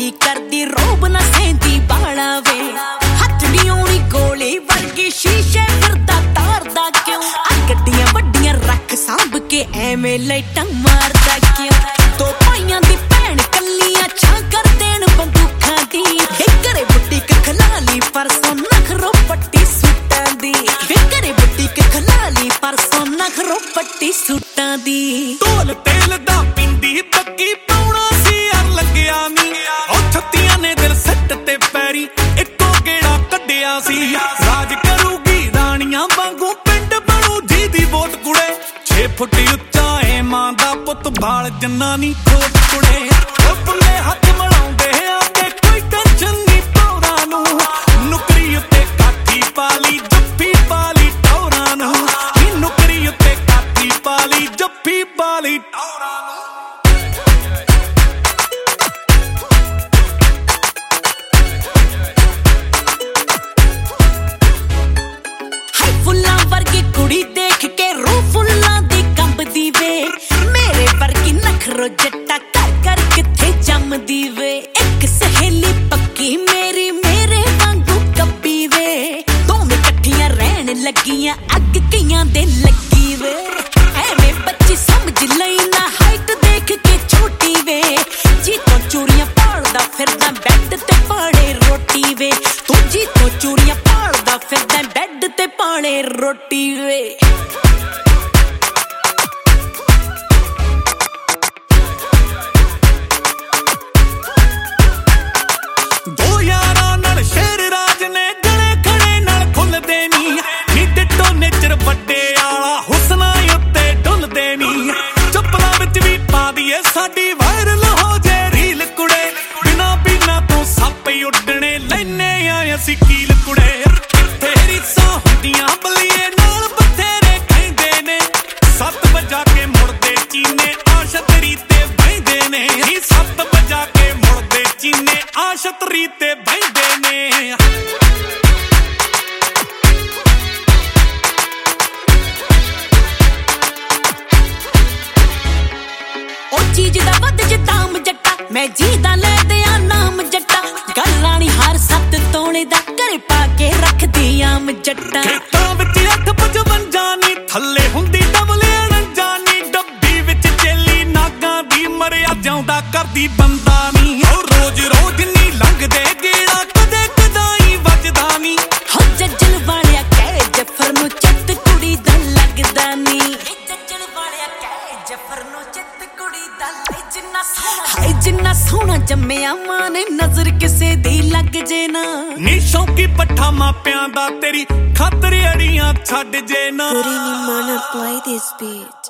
गोली करदी रोब ना सेंदी बाला वे हथ नी आउणी गोली वर्गी शीशे फिरदा तारदा क्यों गड्डियां वड्डियां रख सांभ के एवें लाइटां मारदा क्यों तो पाइयां दी भैन कल्लियां छा कर देण बंदूकां दी घरे बुटीक खलाली परसों नखरो पट्टी सूटां दी घरे बुटीक खलाली परसों नखरो पट्टी सूटां दी ढोल तेल दा पिंदी पक्की पाउणा सी यार लग्गिया नी ओ छत्तियां ने दिल सट ते पैरी इक्को गेड़ा कड्डिया सी राज करूगी राणियां वांगू पिंड बनू जी दी वोट कुड़े 6 फुट उच्चा ए मां दा पुत बाल जन्नानी खोट कुड़े ओ पुल्ले हथ मलाउंदे आके कोई टेंशन नी पौरा नू नुकरी उत्ते काठी पाली जप्फी पाली टौरा नू नुकरी उत्ते काठी पाली जप्फी पाली टौरा नू कुड़ी देख के रूह फुल्लां दी कंबदी वे मेरे वर्गी नखरो जट्टा कर कर किथे जमदी वे एक सहेली पक्की मेरी मेरे वांगू कब्बी वे दोवें इकट्ठियां रहन लगियां अग कियां दे लगी वे एवें बच्ची समझ लई ना हाइट देख के छोटी वे जी तो चूड़ियां पालदा फिरदा बैड ते पाड़े रोटी वे तू जी तो चूड़ियां पालदा फिरदा बैड ते पाड़े रोटी वे दो यारां नाल शेर राज ने गले खड़े नाल खुलदे नी नी डिटो नेचर वड्डे आला हुस्ना उत्ते डुलदे नी चप्पलां विच भी पा दीए साडी वायरल हो जे रील कुड़े बिना बिना तो सप उड्डणे लैने आए असीं कील कुड़े तेरी सा हुंदियां बलिए नाल बथेरे कहंदे ने 7 वजा के मुड़दे चीने आशतरी ते बहिंदे ने 7 वजा के मुड़दे चीने आशतरी ते बहिंदे ने ओ चीज दा वध ज दाम जट्टा मैं जी दा ले दिया नाम जट्टा गल्लां हार 7 तोणे दा घरे पा के रख दी आम जट्टा खेतां विच 855 नी थल्ले हुंदी डबले अणजानी डब्बी विच चेली नागां दी मरिया जाउंदा करदी बंदा नी ओ रोज रोज नी लंघदे गेड़ा कदे कदाई वजदा नी हो जज्जल वालिया कह जफर नु चित कुड़ी दा लगदा नी जज्जल वालिया कह जफर नु चित कुड़ी दा जिन्ना सोहना जम्मिया मां ने नजर किसे दी लग जे ना नी शौकी पट्ठा मापियां दा तेरी खातर अड़ियां छड्ड जे ना Putting him on a play this beat.